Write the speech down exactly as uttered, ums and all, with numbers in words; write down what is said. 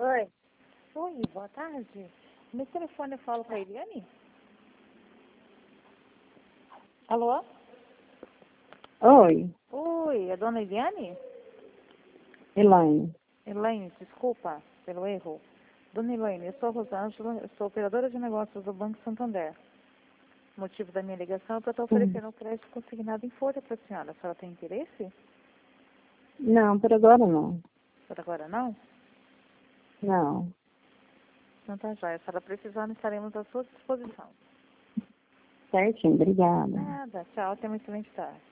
Oi. Oi, boa tarde. No telefone eu falo com a Eliane? Alô? Oi, Oi, é a dona Eliane? Elaine. Elaine, desculpa pelo erro. Dona Elaine, eu sou a Rosângela, eu sou operadora de negócios do Banco Santander. O motivo da minha ligação é para estar Hum. oferecendo um crédito consignado em folha para a senhora. A senhora tem interesse? Não, por agora não. Por agora não? Não. Então tá jóia. Se ela precisar, nós estaremos à sua disposição. Certinho, obrigada. Nada. Tchau, até uma excelente tarde.